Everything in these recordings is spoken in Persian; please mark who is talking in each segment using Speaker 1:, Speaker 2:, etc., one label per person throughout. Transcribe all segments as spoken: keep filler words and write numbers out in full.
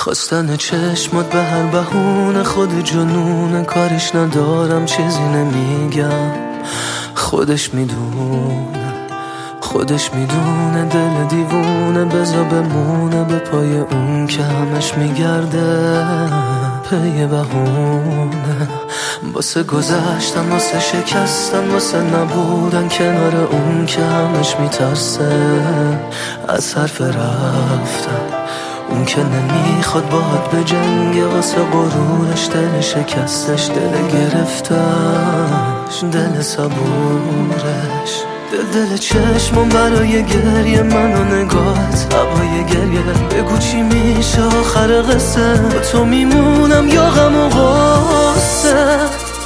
Speaker 1: خواستن چشمات به هر بهونه خود جنون، کارش ندارم چیزی نمیگم. خودش میدونه خودش میدونه دل دیوونه، بزا بمونه به پای اون که همش میگرده پی بهونه. واسه گذشتن، واسه شکستن، واسه نبودن کنار اون که همش میترسه از حرف رفتن. اون که نمیخواد باهات به جنگ، واسه غرورش دل شکستش، دل گرفتش، دل صبورش. دل دل چشمم برای گریه، من و نگاهت هوای گریه. بگو چی میشه آخر قصه، با تو میمونم یا غم و غصه.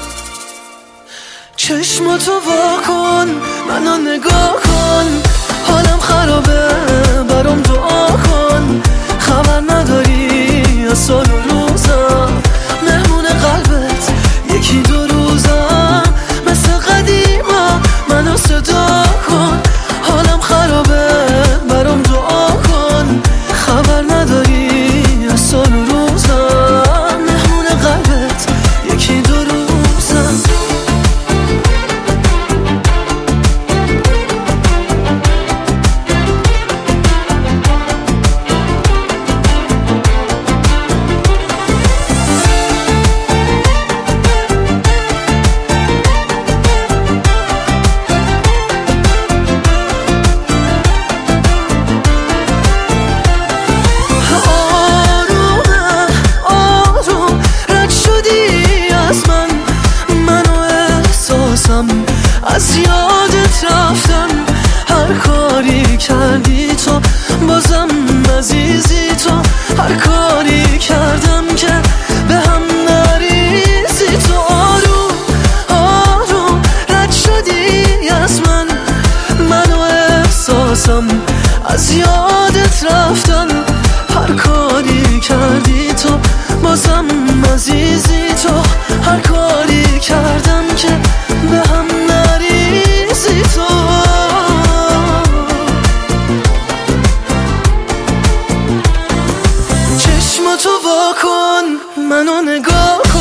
Speaker 1: چشماتو وا کن، منو نگاه کن، حالم خرابه برام دعا کن. خبر نداری از سال و روزم، مهمون قلبت یکی دو روزم. مثل قدیما منو صدا کن، حالم خرابه برام دعا کن. خبر نداری از سال و روزم، مهمون قلبت یکی دو روزم. از یادت رفتم، هر کاری کردی تو بازم عزیزی تو. هر کاری کردم که به هم نریزی تو. آروم آروم رد شدی از من، من و احساسم از یادت رفتن. هر کاری کردی تو بازم عزیزی تو. هر کاری کردم که به هم نریزی تو. چشماتو وا کن، منو نگاه